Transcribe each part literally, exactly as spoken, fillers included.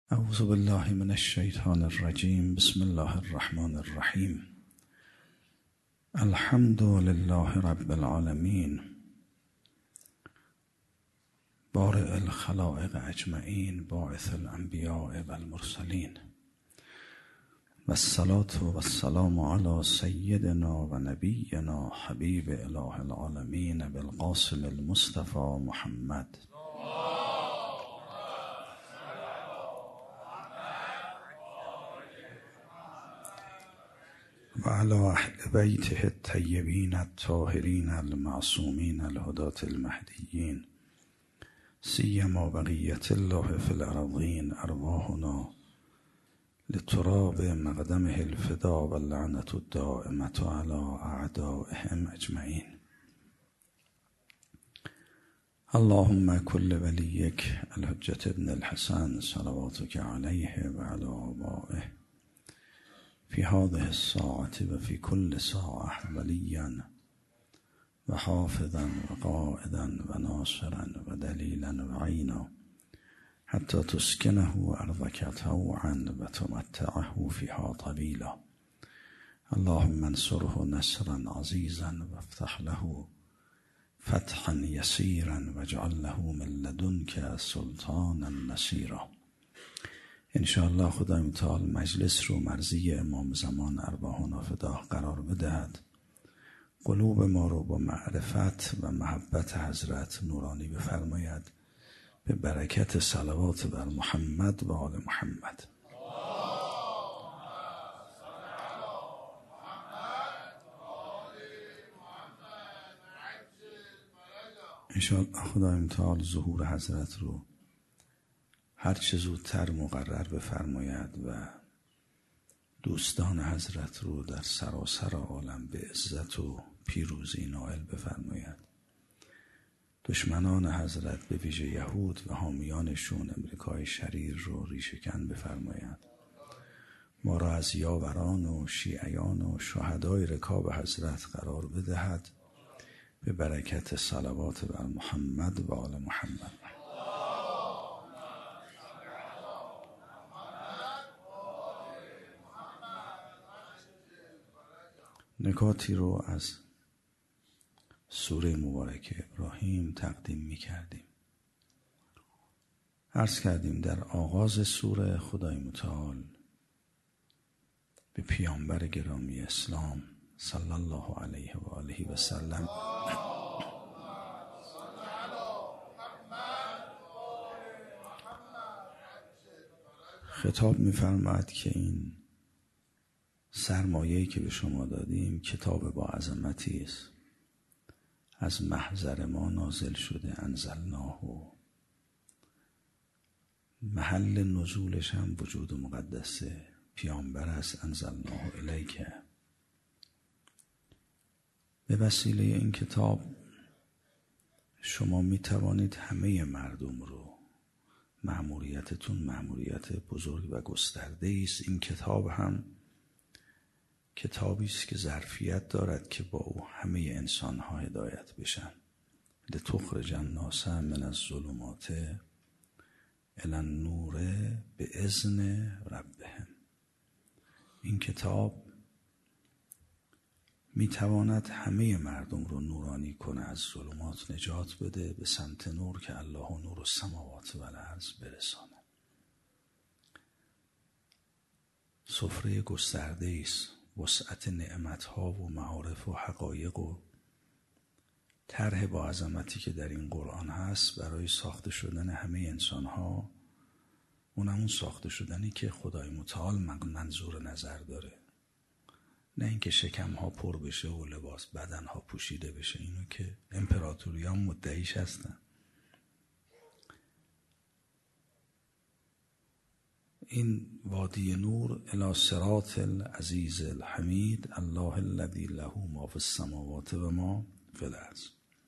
اعوذ بالله من الشیطان الرجیم. بسم الله الرحمن الرحیم. الحمد لله رب العالمین، بارئ الخلائق اجمعین، باعث الانبیاء والمرسلین، و الصلاة و السلام علی سیدنا و نبینا حبیب اله العالمین بالقاسم المصطفى محمد و علی اهل بیته الطیبین الطاهرین المعصومین الهداة المهدیین، سیما بقیة الله فی الارضین، ارواحنا لتراب مقدمه الفدا و اللعنة الدائمة علی اعدائهم اجمعین. اللهم کل ولیک الحجة ابن الحسن صلواتک علیه و علی آبائه فی هذه الساعة و فی کل ساعة ولیا و حافظا و قائدا و ناصرا و دلیلا و عینا حتی تسکنه ارضک طوعا و تمتعه فیها طویلا. اللهم انصره نصرا عزیزا و افتح له فتحا یسیرا و اجعل له من لدنک سلطانا نصیرا. انشاءالله خدای متعال مجلس رو مرضی امام زمان ارواحنا فداه قرار بدهد، قلوب ما رو با معرفت و محبت حضرت نورانی بفرماید، به برکت صلوات بر محمد و آل محمد. انشاءالله خدای متعال ظهور حضرت رو هر چه زودتر مقرر بفرماید و دوستان حضرت رو در سراسر عالم به عزت و پیروزی نائل بفرماید. دشمنان حضرت به ویژه یهود و حامیانشون امریکای شریر رو ریشه‌کن بفرماید. ما را از یاوران و شیعیان و شهدای رکاب حضرت قرار بدهد، به برکت صلوات بر محمد و آل محمد. نکاتی رو از سوره مبارکه ابراهیم تقدیم می کردیم. عرض کردیم در آغاز سوره خدای متعال به پیامبر گرامی اسلام صلی الله علیه و آله و سلم خطاب می فرماید که این سرمایه‌ای که به شما دادیم کتاب با عظمتی است، از محضر ما نازل شده، انزلناه، و محل نزولش هم وجود مقدسه، پیامبر است، انزلناه الیک. به وسیله این کتاب شما می توانید همه مردم رو، مأموریتتون مأموریت بزرگ و گسترده است. این کتاب هم کتابی است که ظرفیت دارد که با او همه انسان‌ها هدایت بشن. لتخرج الناس من الظلمات الی النور باذن ربهم. این کتاب میتواند همه مردم رو نورانی کنه، از ظلمات نجات بده، به سمت نور که الله نور السماوات و الارض برسانه. سفره گسترده است، وسعت نعمتها و معارف و حقایق و طرح با عظمتی که در این قرآن هست برای ساخته شدن همه انسانها، اون همون ساخته شدنی که خدای متعال منظور نظر داره، نه اینکه شکمها پر بشه و لباس بدنها پوشیده بشه. اینو که امپراتوریان مدعیش هستن. این وادی نور الی صراط العزیز الحمید الله الذی له ما فی السماوات و ما فی الارض.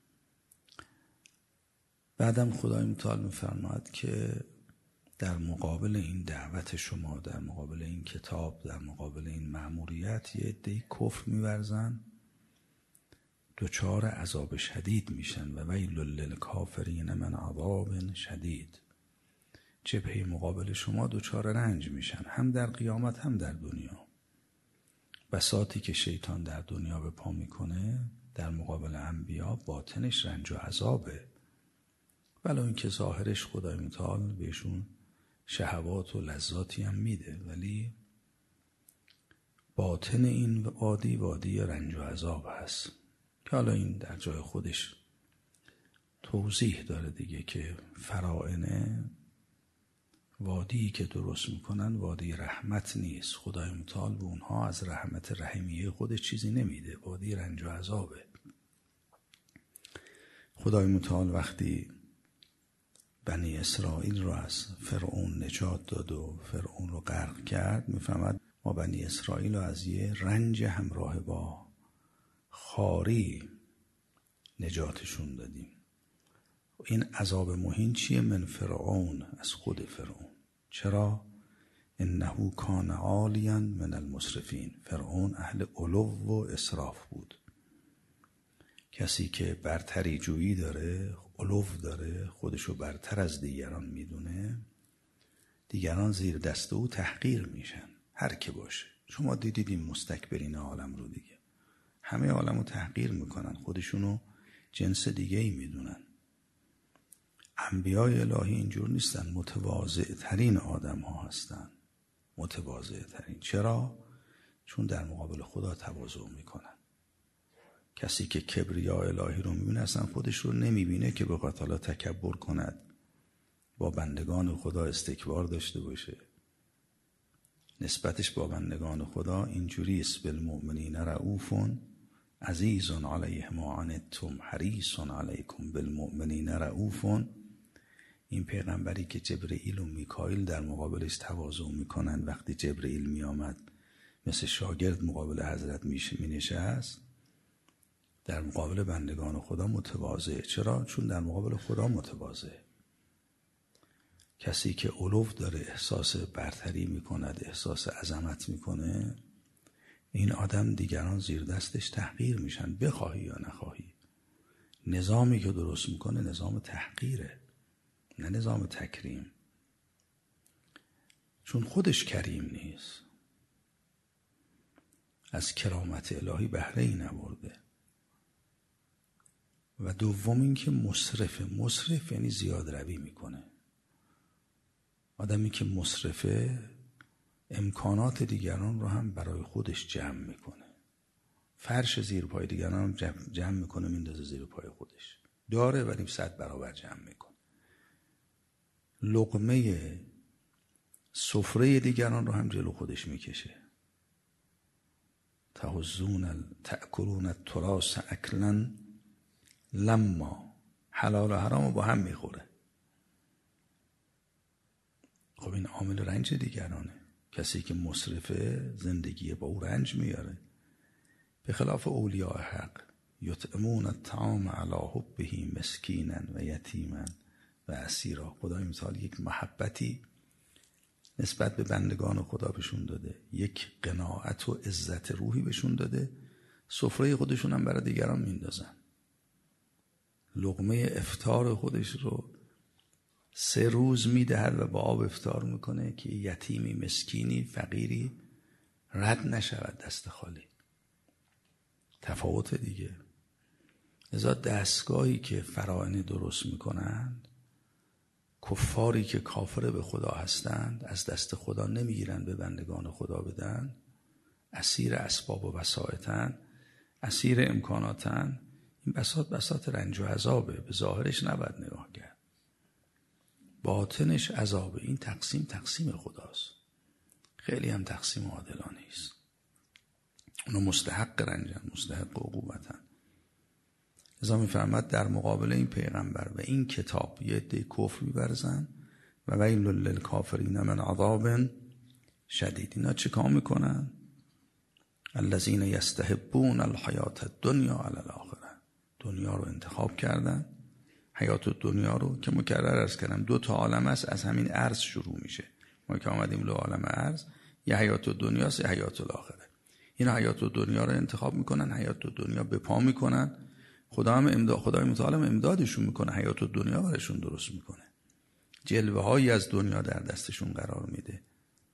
بعدم خدای متعال می‌فرماید که در مقابل این دعوت شما، در مقابل این کتاب، در مقابل این مأموریت، یه عده‌ای کفر می‌ورزن، دچار عذاب شدید میشن. و ویل للکافرین من عذاب شدید. جبهه مقابل شما دچار رنج میشن، هم در قیامت هم در دنیا. بساطی که شیطان در دنیا به پا میکنه در مقابل انبیا باطنش رنج و عذابه، ولو اینکه ظاهرش خدای متعال بهشون شهوات و لذاتی هم میده، ولی باطن این وادی وادی رنج و عذاب هست که حالا این در جای خودش توضیح داره دیگه، که فراعنه وادی که درست میکنن وادی رحمت نیست. خدای متعال به اونها از رحمت رحیمیه خودش چیزی نمیده، وادی رنج و عذابه. خدای متعال وقتی بنی اسرائیل رو از فرعون نجات داد و فرعون رو غرق کرد، میفهمد ما بنی اسرائیل رو از یه رنج همراه با خاری نجاتشون دادیم. این عذاب مهین چیه؟ من فرعون، از خود فرعون. چرا؟ انه کان عالیا من المسرفین. فرعون اهل علو و اسراف بود. کسی که برتری جویی داره، علو داره، خودشو برتر از دیگران میدونه، دیگران زیر دست او تحقیر میشن، هر که باشه. شما دیدید این مستکبرین عالم رو دیگه، همه عالم رو تحقیر میکنن، خودشونو جنس دیگه ای میدونن. انبیای الهی اینجور نیستن، متواضع ترین آدم ها هستن، متواضع ترین. چرا؟ چون در مقابل خدا تواضع میکنن. کسی که کبریا الهی رو میبینه اصلا خودش رو نمیبینه که بخواد حالا تکبر کند، با بندگان خدا استکبار داشته باشه. نسبتش با بندگان خدا اینجوری است: بالمؤمنین رؤوف عزیز علیه ما عنتم حریص علیکم بالمؤمنین رؤوف. این پیغمبری که جبرئیل و میکائیل در مقابلش تواضع میکنن، وقتی جبرئیل میآمد مثل شاگرد مقابل حضرت مینشست، در مقابل بندگان خدا متواضع. چرا؟ چون در مقابل خدا متواضع. کسی که علو داره، احساس برتری میکند، احساس عظمت میکنه، این آدم دیگران زیر دستش تحقیر میشن، بخواهی یا نخواهی. نظامی که درست میکنه نظام تحقیره، نه نظام تکریم، چون خودش کریم نیست، از کرامت الهی بهره ای نبرده. و دوم این که مصرفه. مصرف یعنی زیاد روی میکنه. آدمی که مصرفه امکانات دیگران رو هم برای خودش جمع میکنه. فرش زیر پای دیگران جمع میکنه میندازه زیر پای خودش. داره ولی صد برابر جمع میکنه. لقمه سفره دیگران رو هم جلو خودش میکشه. تهزون تأکلون التراث اکلا لما. حلال و حرام رو با هم میخوره. خب این عامل رنج دیگرانه. کسی که مصرفه زندگی با او رنج میاره. به خلاف اولیاء حق، یطعمون الطعام علی حبه مسکینا و یتیما و اسیرا. خدای مثال یک محبتی نسبت به بندگان خدا بهشون داده، یک قناعت و عزت روحی بهشون داده، سفره خودشون هم برای دیگران میندازن. لقمه افطار خودش رو سه روز میدهد و با آب افطار میکنه که یتیمی، مسکینی، فقیری رد نشود دست خالی. تفاوت دیگه. لذا دستگاهی که فراعنه درست میکنند، کفاری که کافر به خدا هستند، از دست خدا نمیگیرند به بندگان خدا بدن، اسیر اسباب و وسائطن، اسیر امکاناتن. این بساط بساط رنج و عذابه. به ظاهرش نباید نگاه کرد، باطنش عذابه. این تقسیم تقسیم خداست، خیلی هم تقسیم عادلانه است. اونا مستحق رنجن، مستحق عقوبتن. لذا میفرماد در مقابل این پیغمبر و این کتاب یه عده کفر می‌ورزن و ویل للکافرین من عذاب شدید. اینا چه کار میکنن؟ الذین یستحبون الحیات الدنیا علی الاخره. دنیا رو انتخاب کردن، حیات دنیا رو که مکرر عرض کردم دو تا عالم است، از همین عرض شروع میشه. ما که آمدیم له عالم عرض، یه حیات دنیا است، یه حیات الاخره. این حیات دنیا رو انتخاب میکنن، حیات دنیا به پا میکنن. خدا هم امداد، خدای متعال هم امدادشون میکنه، حیات دنیا براشون درست میکنه. جلوه هایی از دنیا در دستشون قرار میده.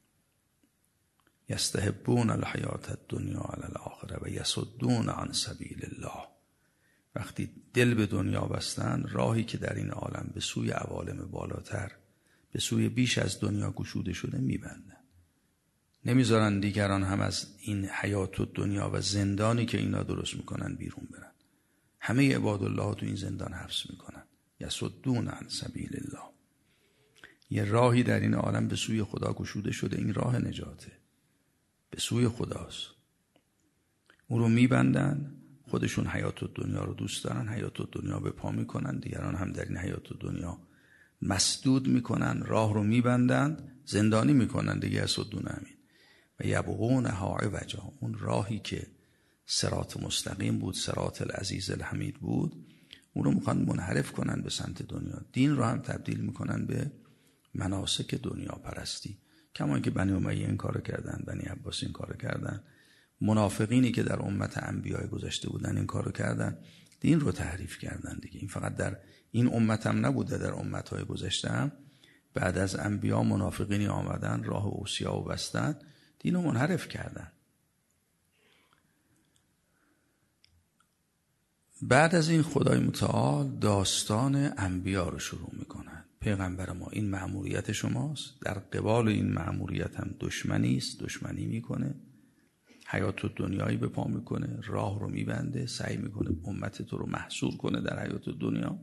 یستحبون الحیات الدنیا علی الاخره و یصدون عن سبیل الله. وقتی دل به دنیا بستن، راهی که در این عالم به سوی عوالم بالاتر، به سوی بیش از دنیا گشوده شده میبندن. نمیذارن دیگران هم از این حیات الدنیا و زندانی که اینا درست میکنن بیرون برن. همه عباد الله تو این زندان حبس میکنن. یصدون عن سبیل الله. یه راهی در این عالم به سوی خدا گشوده شده، این راه نجاته، به سوی خداست. اون رو میبندن. خودشون حیات الدنیا رو دوست دارن، حیات الدنیا به پا میکنن، دیگران هم در این حیات الدنیا مسدود میکنن، راه رو میبندن، زندانی میکنن دیگه. یصدون همین و یبغونها عوجا. اون راهی که صراط مستقیم بود، صراط العزیز الحمید بود، اون رو میخوان منحرف کنن به سمت دنیا. دین رو هم تبدیل میکنن به مناسک دنیا پرستی، کما که بنی امیه این کارو کردن، بنی عباس این کارو کردن، منافقینی که در امت انبیاء گذشته بودن این کارو کردن، دین رو تحریف کردن دیگه. این فقط در این امت هم نبوده، در امتهای گذشته هم بعد از انبیا منافقینی آمدن، راه اوصیا و بستن، دین رو منحرف کردن. بعد از این خدای متعال داستان انبیا رو شروع میکنن. پیغمبر ما این مأموریت شماست، در قبال این مأموریت هم دشمنی است، دشمنی میکنه، حیات الدنیایی به پا میکنه، راه رو میبنده، سعی میکنه امت تو رو محصور کنه در حیات الدنیا.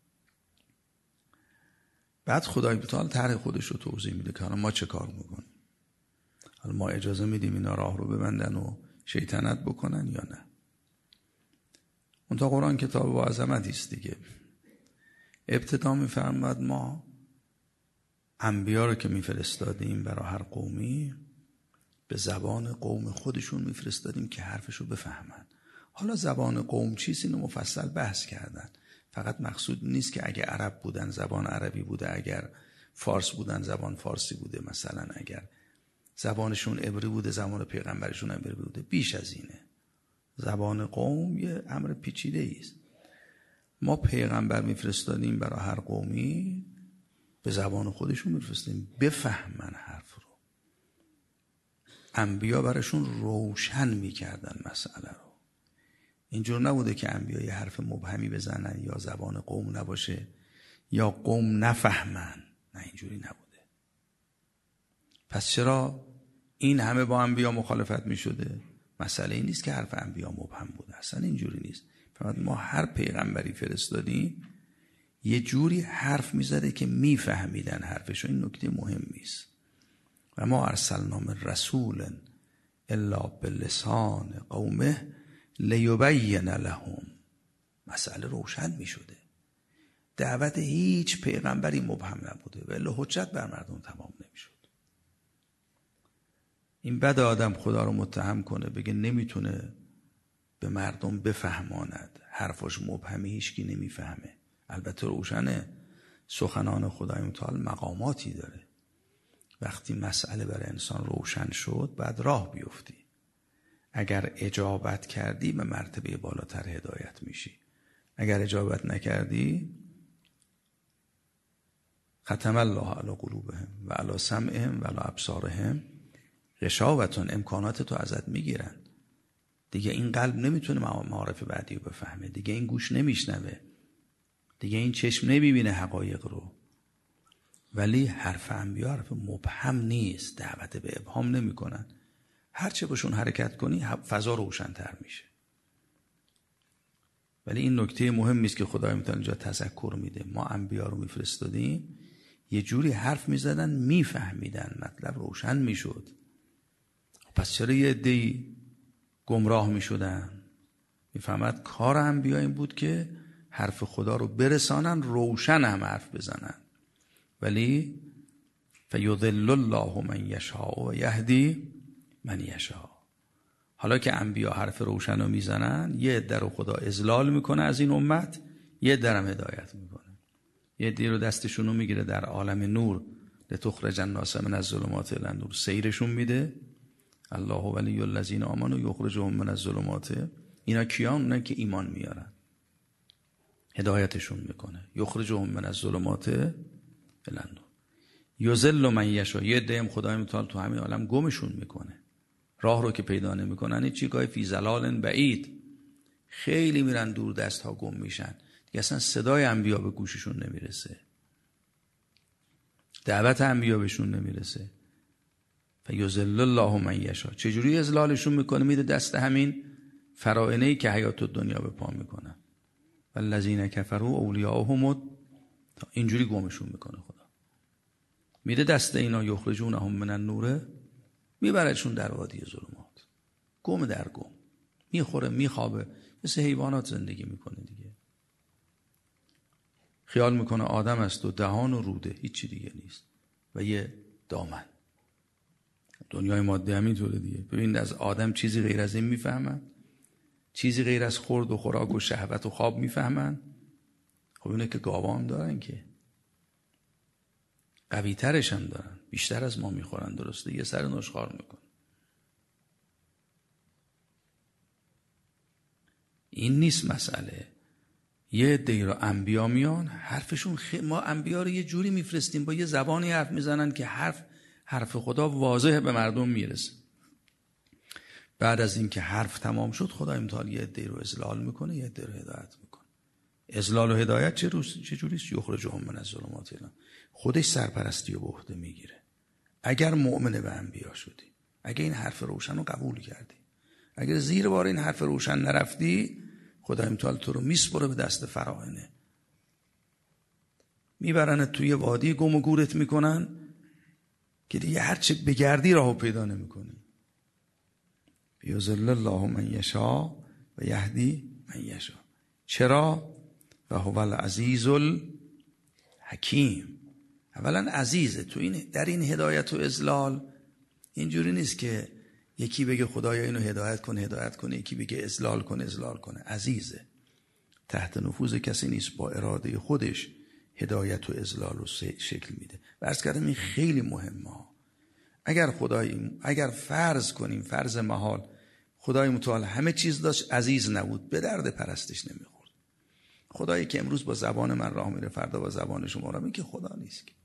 بعد خدای متعال طرح خودش رو توضیح میده که حالا ما چه کار میکنیم. حالا ما اجازه میدیم اینا راه رو ببندن و شیطنت بکنن یا نه؟ اون تا قرآن کتاب با عظمتی است دیگه. ابتدا میفرماد ما انبیا رو که میفرستادیم برای هر قومی به زبان قوم خودشون میفرستادیم که حرفشو بفهمن. حالا زبان قوم چیست اینو مفصل بحث کردن. فقط مقصود نیست که اگه عرب بودن زبان عربی بوده، اگر فارس بودن زبان فارسی بوده، مثلا اگر زبانشون عبری بوده زبان پیغمبرشون عبری بوده. بیش از اینه. زبان قوم یه امر پیچیده است. ما پیغمبر میفرستادیم برای هر قومی به زبان خودشون میفرستادیم بفهمن حرف رو. انبیا براشون روشن میکردن مسئله رو. اینجور نبوده که انبیا یه حرف مبهمی بزنن یا زبان قوم نباشه یا قوم نفهمن. نه، اینجوری نبوده. پس چرا این همه با انبیا مخالفت میشده؟ مسئله این نیست که حرف انبیا مبهم بوده، اصلا اینجوری نیست. فقط ما هر پیغمبری فرستادیم یه جوری حرف میزده که میفهمیدن حرفش. این نکته مهمی است. و ما ارسلنا من رسول الا بلسان قومه لیبین لهم. مسئله روشن میشده. دعوت هیچ پیغمبری مبهم نبوده ولی حجت بر مردم تمام نمیشد. این بد آدم خدا رو متهم کنه، بگه نمیتونه به مردم بفهماند، حرفاش مبهمه، هیچکی نمیفهمه. البته روشنه سخنان خدای متعال مقاماتی داره. وقتی مسئله برای انسان روشن شد بعد راه بیفتی. اگر اجابت کردی به مرتبه بالاتر هدایت میشی. اگر اجابت نکردی ختم الله علی قلوبهم و علی سمعهم و علی ابصارهم غشاوة. امکانات تو ازت میگیرن دیگه. این قلب نمیتونه معارف بعدی رو بفهمه دیگه. این گوش نمیشنوه دیگه. این چشم نمیبینه حقایق رو. ولی حرف انبیا حرف مبهم نیست. دعوت به ابهام نمیکنن. هر چه باشون حرکت کنی فضا روشن‌تر میشه. ولی این نکته مهمی است که خدای متعال اینجا تذکر میده. ما انبیا رو میفرستادیم یه جوری حرف میزدن میفهمیدن، مطلب روشن میشد. پس چرا یه عده‌ای گمراه میشدن؟ میفهمد کار انبیا این بود که حرف خدا رو برسانن، روشن هم حرف بزنن. ولی فیضل الله من یشاء و یهدی من یشاء. حالا که انبیا حرف روشن رو میزنن، یه عده رو خدا اضلال میکنه از این امت، یه عده رو هدایت میکنه. یه عده رو دستشون رو میگیره در عالم نور، لتخرج الناس من الظلمات الی النور، سیرشون میده. الله ولی الذین آمنوا یخرجهم من الظلمات. اینا کیان؟ اونایی که ایمان میارن. هدایتشون میکنه. یخرجهم من الظلمات الان یذل من یشاء. یه دیم خدای متعال تو همین عالم گمشون میکنه، راه رو که پیدا نمیکنن. این چیگاه فی ضلال بعید، خیلی میرن دور دست ها گم میشن دیگه، اصلا صدای انبیا به گوششون نمیرسه، دعوت انبیا بهشون نمیرسه. فیذل الله من یشاء. چجوری اذلالشون میکنه؟ میده دست همین فرائنه‌ای که حیات دنیا به پا میکنن. والذین کفروا اولیاءهم، اینجوری گمشون میکنه خدا. میده دست اینا، یخرجونهم من النور، میبردشون در وادی ظلمات، گم در گم، میخوره میخوابه، مثل حیوانات زندگی میکنه دیگه. خیال میکنه آدم است و دهان و روده، هیچی دیگه نیست و یه دامن. دنیای ماده همینطوره دیگه. ببین از آدم چیزی غیر از این میفهمن؟ چیزی غیر از خورد و خوراک و شهوت و خواب میفهمن؟ خب اینه که گاوام دارن که قوی ترش هم دارن، بیشتر از ما میخورن، درسته، یه سر نشخوار میکن. این نیست مسئله. یه عده‌ای رو انبیا میان حرفشون خیلی، ما انبیا رو یه جوری میفرستیم با یه زبانی حرف میزنن که حرف حرف خدا واضح به مردم میرسه. بعد از این که حرف تمام شد خدای متعال یه عده‌ای رو اضلال میکنه، یه عده‌ای رو هدایت میکنه. اضلال و هدایت چه روز چه جوریست؟ یخرجهم من الظلمات الی، خودش سرپرستی و به عهده میگیره. اگر مؤمن به انبیا شدی، اگر این حرف روشن رو قبول کردی، اگر زیر بار این حرف روشن نرفتی، خدای متعال تو رو میسپره به دست فرائنه، میبرن توی وادی گم و گورت میکنن که دیگه هرچه بگردی راهو پیدا نمیکنی. یذل الله من یشاء و یهدی من یشاء. چرا؟ و هو العزیز الحکیم. اولا عزیزه. تو این در این هدایت و اضلال اینجوری نیست که یکی بگه خدایا اینو هدایت کن هدایت کنه، یکی بگه اضلال کن اضلال کنه. عزیزه، تحت نفوذ کسی نیست، با اراده خودش هدایت و اضلال رو شکل میده. عرض کردم این خیلی مهمه. اگر خدای اگر فرض کنیم فرض محال خدای متعال همه چیز داشت، عزیز نبود، به درد پرستش نمیخورد. خدایی که امروز با زبان من راه میره فردا با زبان شما راه میره که خدا نیست که.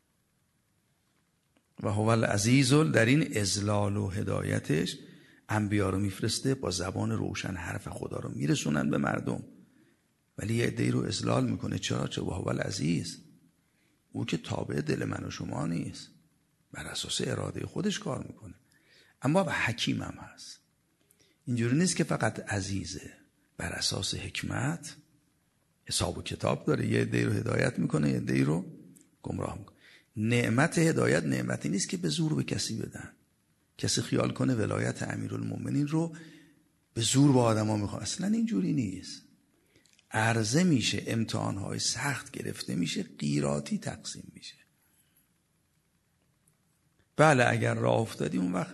و هو العزیز، در این اضلال و هدایتش انبیا رو میفرسته با زبان روشن حرف خدا رو میرسونن به مردم، ولی یه عده‌ای رو اضلال میکنه. چرا؟ چه و هو العزیز، او که تابع دل من و شما نیست، بر اساس اراده خودش کار میکنه. اما به حکیم هم هست. اینجوری نیست که فقط عزیزه، بر اساس حکمت حساب و کتاب داره، یه عده‌ای رو هدایت میکنه، یه عده‌ای رو گمراه میکنه. نعمت هدایت نعمتی نیست که به زور به کسی بدن. کسی خیال کنه ولایت امیرالمومنین رو به زور با آدما میخواد، اصلا اینجوری نیست. عرضه میشه، امتحانهای سخت گرفته میشه، قیراطی تقسیم میشه. بله اگر راه افتادی اون وقت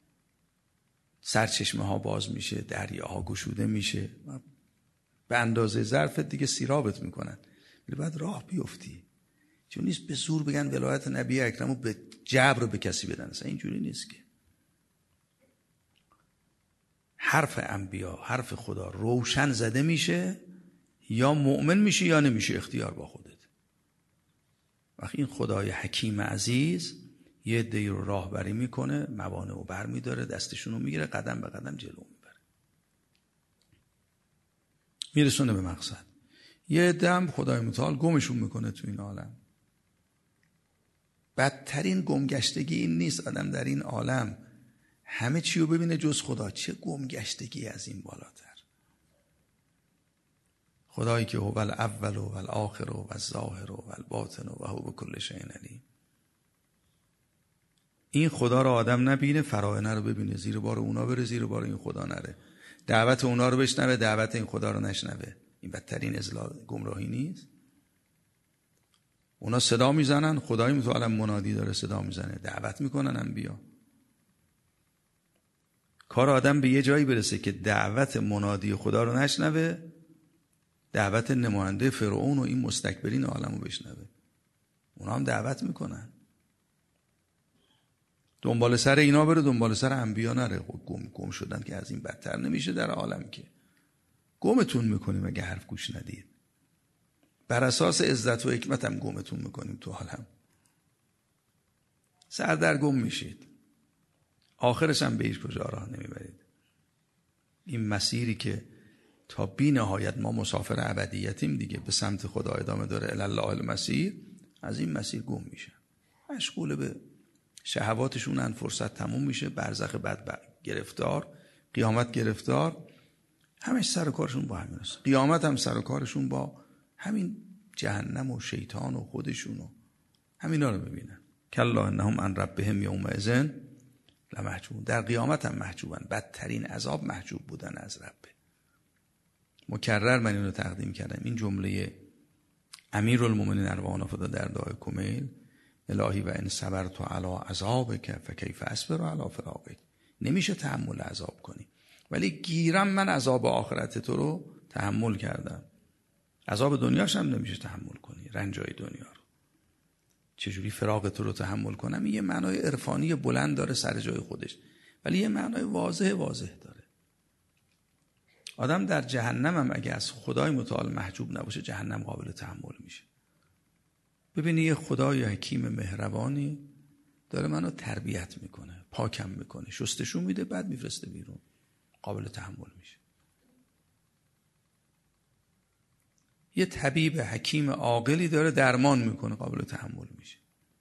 سرچشمه ها باز میشه، دریاها گشوده میشه، به اندازه ظرفت دیگه سیرابت میکنن، ولی بعد راه بیفتی. چون نیست به زور بگن ولایت نبی اکرم رو به جبر به کسی بدن، اصلا اینجوری نیست که. حرف انبیا، حرف خدا روشن زده میشه، یا مؤمن میشه یا نمیشه، اختیار با خودت. وقتی این خدای حکیم عزیز یه عده‌ای رو راهبری میکنه، موانع رو بر میداره، دستشون رو میگیره، قدم به قدم جلو میبره، میرسونه به مقصد. یه عده هم خدای متعال گمشون میکنه تو این عالم. بدترین گمگشتگی این نیست آدم در این عالم همه چی رو ببینه جز خدا. چه گمگشتگی از این بالاتر. خدایی که هو الاول و الاخر و الظاهر و الباطن و هو بكل شیء علیم. این خدا رو آدم نبینه، فرائنه رو ببینه، زیر بار اونا بره، زیر بار این خدا نره، دعوت اونا رو بشنوه، دعوت این خدا رو نشنوه. این بدترین اضلال گمراهی نیست؟ اونا صدا میزنن، خدای متعال منادی داره صدا میزنه، دعوت میکنن انبیا. کار آدم به یه جایی برسه که دعوت منادی خدا رو نشنوه، دعوت نماینده فرعون و این مستکبرین عالم رو بشنوه. اونا هم دعوت میکنن، دنبال سر اینا بره، دنبال سر انبیا نره. گم گم شدن که از این بدتر نمیشه در عالم که. گمتون میکنیم اگه حرف گوش ندید. بر اساس عزت و حکمت هم گمتون میکنیم تو عالم. سردرگم میشید، آخرش هم به هیچ کجا راه نمیبرید. این مسیری که تا بی نهایت ما مسافر ابدیتیم دیگه، به سمت خدا ادامه داره، الی الله المسیر، از این مسیر گم میشن، مشغول به شهواتشونن، فرصت تموم میشه، برزخ بعد گرفتار، قیامت گرفتار، همش سر و کارشون با همین است. قیامت هم سر و کارشون با همین جهنم و شیطان و خودشون و همینا رو ببینن. کلا انهم عن ربهم یومئذ لمحجوبون. در قیامت هم محجوبن، بدترین عذاب محجوب بودن از رب. مکرر من اینو تقدیم کردم، این جمله امیرالمومنین اروان فدا در دعای کمیل، الهی و ان صبرت علی عذابک فکیف اصبر علی فراقک. نمیشه تحمل عذاب کنی، ولی گیرم من عذاب آخرت تو رو تحمل کردم. عذاب دنیاش هم نمیشه تحمل کنی، رنجای دنیا رو. چجوری فراق تو رو تحمل کنم؟ یه معنای عرفانی بلند داره سر جای خودش، ولی یه معنای واضح واضح داره. آدم در جهنم هم اگه از خدای متعال محجوب نباشه، جهنم قابل تحمل میشه. ببینی یه خدای حکیم مهربانی داره منو تربیت میکنه، پاکم میکنه، شستشون میده، بعد میفرسته بیرون، قابل تحمل میشه. یه طبیب حکیم عاقلی داره درمان میکنه، قابل تحمل میشه.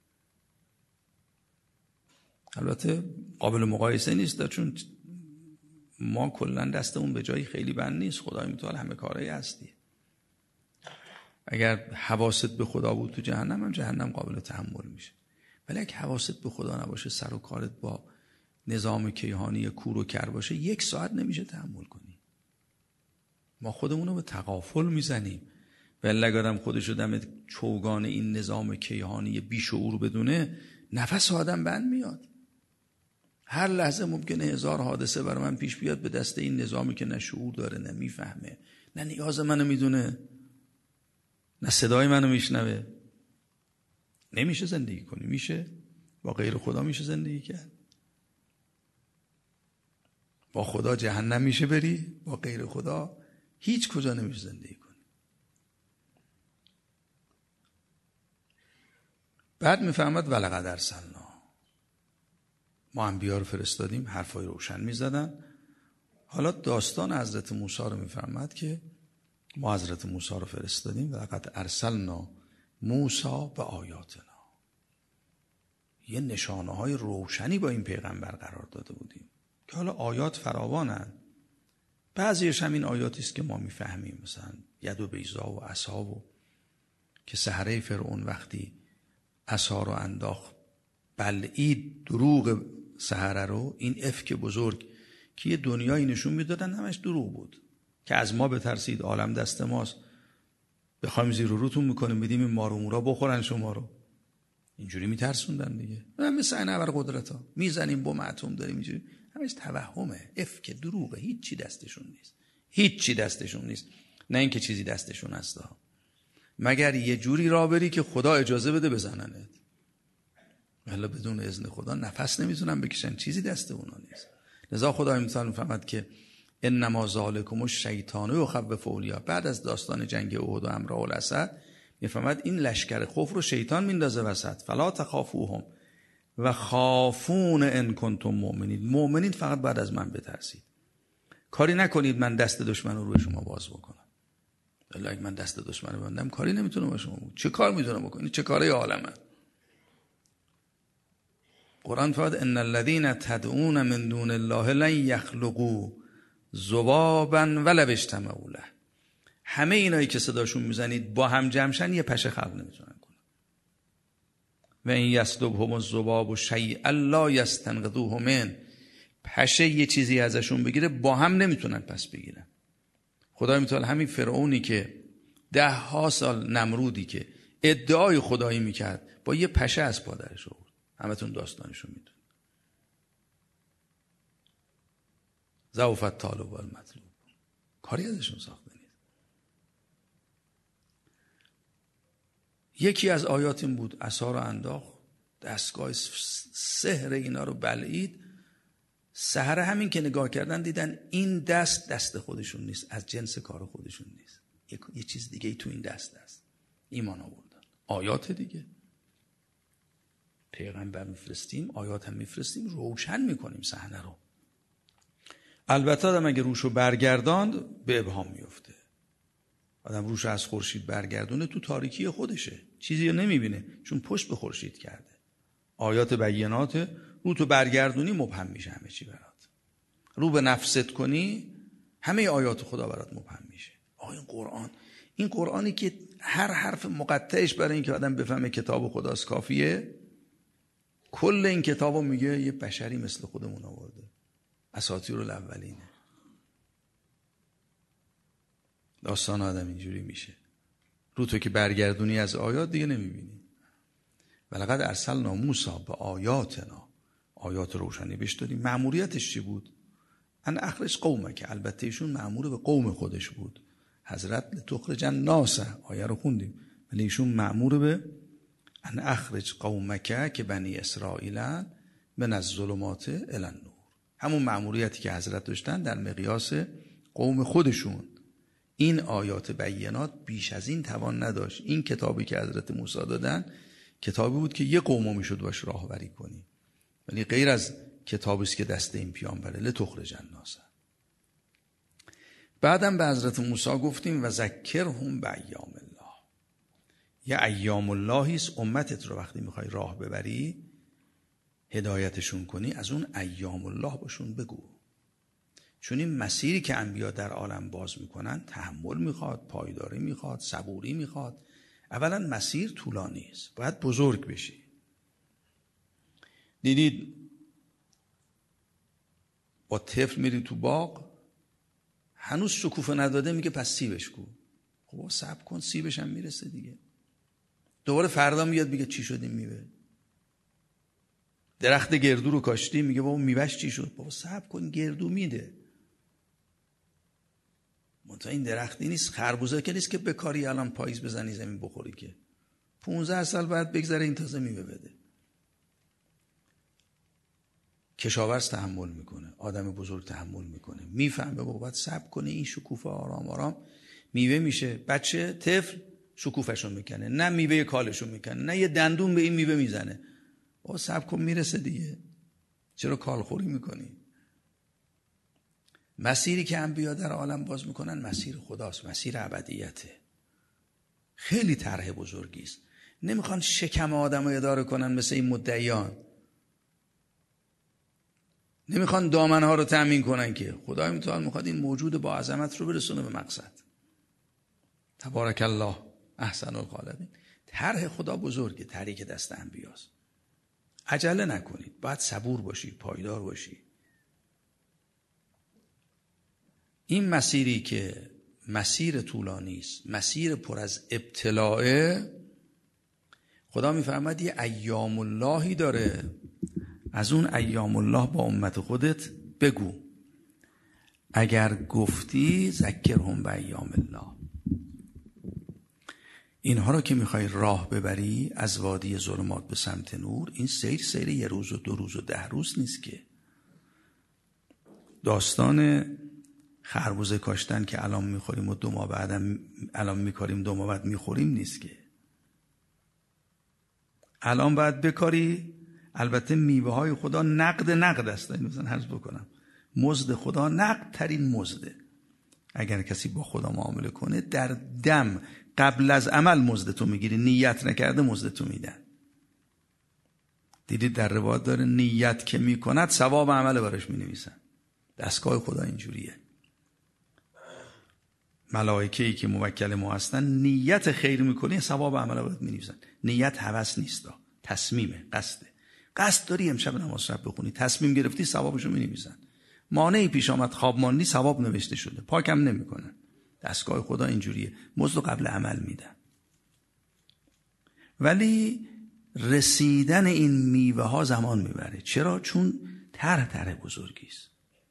البته قابل مقایسه نیست، چون ما کلا دستمون به جایی خیلی بند نیست، خدای متعال همه کارایی هستی. اگر حواست به خدا بود تو جهنم هم جهنم قابل تحمل میشه، ولی اگه حواست به خدا نباشه، سر و کارت با نظام کیهانی کور و کر باشه، یک ساعت نمیشه تحمل کنی. ما خودمون رو به تغافل میزنیم. ولی اگه آدم خودشو دم چوگان این نظام کیهانی بیشعور بدونه، نفس آدم بند میاد. هر لحظه ممکنه هزار حادثه برای من پیش بیاد به دست این نظامی که نه شعور داره، نه میفهمه، نه نیاز منو میدونه، نه صدای منو میشنوه. نمیشه زندگی کنی. میشه با غیر خدا میشه زندگی کرد؟ با خدا جهنم میشه بری، با غیر خدا هیچ کجا نمیشه زندگی کنی. بعد میفهمد ولقد ارسلنا، ما انبیا رو فرستادیم، حرفای روشن میزدن. حالا داستان حضرت موسی رو میفهمد که ما حضرت موسی رو فرستادیم، ولقد ارسلنا موسی به آیاتنا، یه نشانه های روشنی با این پیغمبر قرار داده بودیم که حالا آیات فراوانن. بعضیش همین آیاتی است که ما میفهمیم، مثلا ید و بیضا و عصا، و که سحره فرعون وقتی عصا رو انداخت بلعید دروغ سحره رو، این افک بزرگ که یه دنیایی نشون میدادن همش دروغ بود، که از ما بترسید، عالم دست ماست، بخوایم زیر و روتون میکنیم بدیم این مارو بخورن شما رو. اینجوری میترسوندن دیگه. من مثل این ابر قدرت ها میزنیم بم اتم داریم، اینجوری همش توهمه، افک دروغه، هیچی دستشون نیست، هیچی دستشون نیست. نه اینکه چیزی دستشون هست، مگر یه جوری راه بری که خدا اجازه بده بزننت، ولی بدون اذن خدا نفس نمیتونن بکشن، چیزی دست اونا نیست. لذا خدا میتونه میفهمد که انما ذالکم الشیطان یخوف اولیاء. بعد از داستان جنگ احد و امراء الاسد میفهمد این لشکر خوف رو شیطان میندازه وسط. فلا تخافوهم و خافون ان کنتم مؤمنین. مؤمنین فقط بعد از من بترسید، کاری نکنید من دست دشمن رو روی شما باز بکنم. ولی اگه من دست دشمن ببندم کاری نمیتونم با شما بکنم. چه کار میتونم بکنم؟ چه کاری عالمه؟ قرآن فرمود ان الذين تدعون من دون الله لن يخلقوا ذبابا ولو اجتمعوا له. همه اینایی که صداشون میزنید با هم جمعشن یه پشه خلق نمیتونن کنن. و این یسلبهم الذباب شیئا لا یستنقذوه من. پشه یه چیزی ازشون بگیره با هم نمیتونن پس بگیرن. خدای متعال همین فرعونی که ده ها سال، نمرودی که ادعای خدایی میکرد، با یه پشه از پادرش آورد. همتون داستانشو میدون. ضعف طالب و المطلوب، کاری ازشون ساخته نیست. یکی از آیات این بود، عصا رو انداخت، دستگاه سحر اینا رو بلعید. سحره همین که نگاه کردن دیدن این دست دست خودشون نیست، از جنس کار خودشون نیست، یه چیز دیگه ای تو این دست هست. ایمان آوردن. آیات دیگه، پیغمبر میفرستیم، آیات هم میفرستیم، روشن میکنیم صحنه رو. البته آدم اگه روشو برگرداند به ابهام میفته. آدم روشو از خورشید برگردونه تو تاریکی خودشه، چیزی رو نمیبینه چون پشت به خورشید کرده. آیات بینات، رو تو برگردونی مبهم میشه همه چی برات. رو به نفست کنی همه آیات خدا برات مبهم میشه. آه این قرآن، این قرآنی که هر حرف مقطعش برای اینکه آدم بفهمه کتاب خداست کافیه، کل این کتابو میگه یه بشری مثل خودمون آورده، اساطیر الاولینه. داستان آدم اینجوری میشه، رو تو که برگردونی از آیات دیگه نمیبینی. ولقد ارسلنا موسی به آیاتنا، آیات روشنی بهش دادیم. مأموریتش چی بود؟ ان اخرج قومک، که البته ایشون مأمور به قوم خودش بود. حضرت لتخرج الناس، آیه رو خوندیم، ولی ایشون مأمور به ان اخرج قومک که بنی اسرائیل من الظلمات الی النور، همون مأموریتی که حضرت داشتن در مقیاس قوم خودشون. این آیات بینات بیش از این توان نداشت. این کتابی که حضرت موسی دادن کتابی بود که یه قومو میشد باش راهبری کنی، ولی غیر از کتابی است که دست این پیامبره، لتخرج الناس. بعدم به حضرت موسی گفتیم و ذکرهم بایام الله، یه ایام اللهی است، امتت رو وقتی میخوای راه ببری هدایتشون کنی، از اون ایام الله باشون بگو. چون این مسیری که انبیا در عالم باز میکنن تحمل میخواد، پایداری میخواد، صبوری میخواد. اولا مسیر طولانی است، باید بزرگ بشی. دیدید با طفل میری تو باغ، هنوز شکوفه نداده، میگه پس سیبش کو. خب صبر کن، سیبش هم میرسه دیگه. دوباره فردا میاد میگه چی شد این میوه. درخت گردو رو کاشتی، میگه بابا میوهش چی شد. بابا صبر کن، گردو میده. منتها این درختی نیست، خربوزه که نیست که بکاری الان پاییز بزنی زمین بخوری، که پونزده سال بعد بگذره این تازه میوه بده. کشاورز تحمل میکنه، آدم بزرگ تحمل میکنه، میفهمه بابا باید صبر کنه، این شکوفه آرام آرام میوه میشه. بچه طفل شکوفهشو میکنه، نه میوه کالشو میکنه، نه یه دندون به این میوه میزنه. بابا صبر کن میرسه دیگه، چرا کالخوری میکنی؟ مسیری که انبیا در عالم باز میکنن مسیر خداست، مسیر ابدیته. خیلی طرح بزرگی است. نمیخوان شکم آدمو اداره کنن مثل این مدعیان، نمیخوان دامنها رو تامین کنن، که خدای متعال میخواد این موجود با عظمت رو برسونه به مقصد. تبارک الله احسن الخالقین. طرح خدا بزرگه، طرحی که دست انبیاست. عجله نکنید، باید صبور باشید، پایدار باشید. این مسیری که مسیر طولانی است، مسیر پر از ابتلاء، خدا میفرماید یه ایام اللهی داره، از اون ایام الله با امت خودت بگو. اگر گفتی ذکرهم بایام الله. اینها رو که میخوای راه ببری از وادی ظلمات به سمت نور، این سیر سیر یه روز و دو روز و ده روز نیست که. داستان خربوزه کاشتن که الان میخوریم و دو ماه بعدم الان میکاریم دو ماه بعد میخوریم نیست که. الان باید بکاری. البته میوه های خدا نقد نقد است. این مثلا عرض بکنم مزد خدا نقد ترین مزده. اگر کسی با خدا معامله کنه در دم قبل از عمل مزدتو میگیری، نیت نکرده مزدتو میدن. دیدید در روایت داره نیت که میکند ثواب عمل براش مینویسن. دستگاه خدا اینجوریه. ملائکه‌ای که موکل ما هستن نیت خیر میکنی ثواب عمل برات مینویسن. نیت هوس نیست، تصمیمه، قصده. قصد داری امشب نماز شب بخونی، تصمیم گرفتی، ثوابشو مینویسن. مانعی پیش آمد خواب ماندی، ثواب نوشته شده، پاکم نمیکنن. دستگاه خدا اینجوریه، مزد قبل عمل میدن. ولی رسیدن این میوه ها زمان میبره. چرا؟ چون طرح طرح بزرگی است.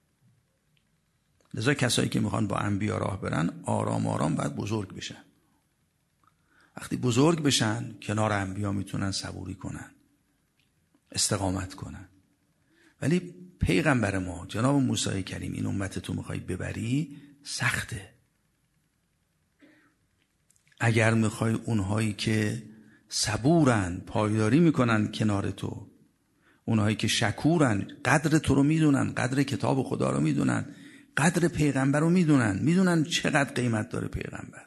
لذا کسایی که میخوان با انبیا راه برن آرام آرام باید بزرگ بشن. وقتی بزرگ بشن کنار انبیا میتونن صبوری کنن، استقامت کنن. ولی پیغمبر ما جناب موسی کریم این امت تو میخوای ببری، سخته. اگر میخوای اونهایی که صبورن، پایداری میکنن کنار تو، اونهایی که شکورن، قدر تو رو میدونن، قدر کتاب خدا رو میدونن، قدر پیغمبر رو میدونن، میدونن چقدر قیمت داره پیغمبر،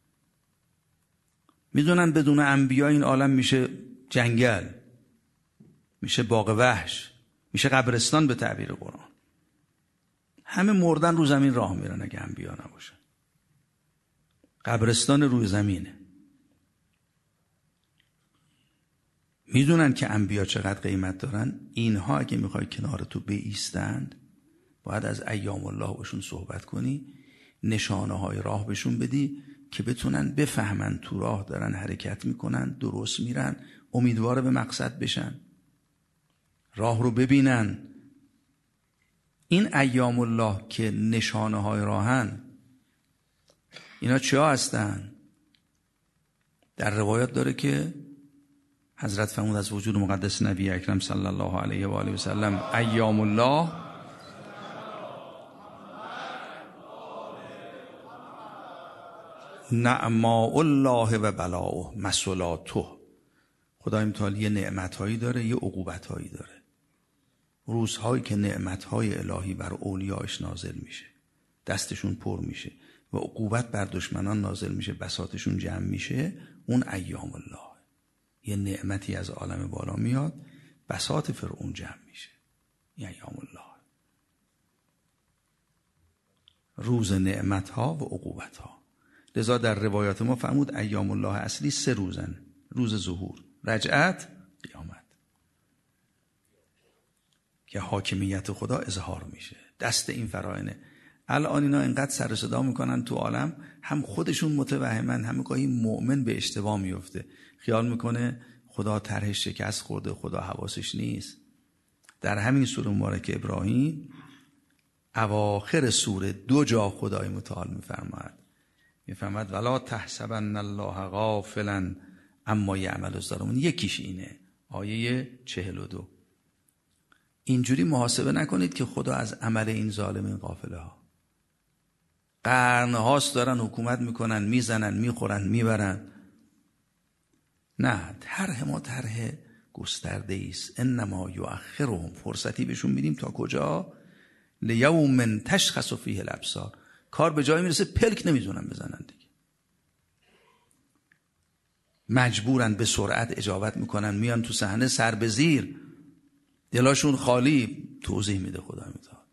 میدونن بدون انبیا این عالم میشه جنگل، میشه باغ وحش، میشه قبرستان به تعبیر قرآن. همه مردن رو زمین راه میرن اگه انبیا نباشن. قبرستان روی زمینه. میدونن که انبیا چقدر قیمت دارن. اینها اگه میخوای کنار تو بایستند باید از ایام الله باشون صحبت کنی، نشانه های راه بهشون بدی که بتونن بفهمن تو راه دارن حرکت میکنن، درست میرن، امیدوار به مقصد بشن، راه رو ببینن. این ایام الله که نشانه های راهن، اینا چه ها هستن؟ در روایات داره که حضرت فرمود از وجود مقدس نبی اکرم صلی الله علیه و آله و سلم ایام الله نعماء الله و بلاؤه مسلاته. خدای متعال یه نعمتهایی داره، یه عقوبتهایی داره. روزهایی که نعمتهای الهی بر اولیاءش نازل میشه، دستشون پر میشه، و عقوبت بر دشمنان نازل میشه، بساطشون جمع میشه، اون ایام الله. یه نعمتی از عالم بالا میاد، بساط فرعون جمع میشه، این ایام الله. روز نعمتها و عقوبتها. لذا در روایات ما فرمود ایام الله اصلی سه روزن: روز ظهور، رجعت، قیامت، که حاکمیت خدا اظهار میشه. دست این فراینه. الان اینا اینقدر سر صدا میکنن تو عالم، هم خودشون متوهمن، هم گاهی مؤمن به اشتباه میفته، خیال میکنه خدا طرحش شکست خورده، خدا حواسش نیست. در همین سوره مبارکه ابراهیم اواخر سوره دو جا خدای متعال میفرماید میفرماید ولا تحسبن الله غافلا اما یعمل الظالمون. یکیش اینه، آیه چهل و دو. اینجوری محاسبه نکنید که خدا از عمل این ظالمین غافله ها. قرن هاست دارن حکومت میکنن، میزنن، میخورن، میبرن. نه، طرح ما طرح گسترده است. انما یؤخرهم، فرصتی بهشون میدیم تا کجا؟ لیوم تشخص فیه الابصار. کار به جایی میرسه پلک نمیتونن بزنن دیگه، مجبورن به سرعت اجابت میکنن، میان تو صحنه سر به زیر، دلاشون خالی. توضیح میده خدا متعال.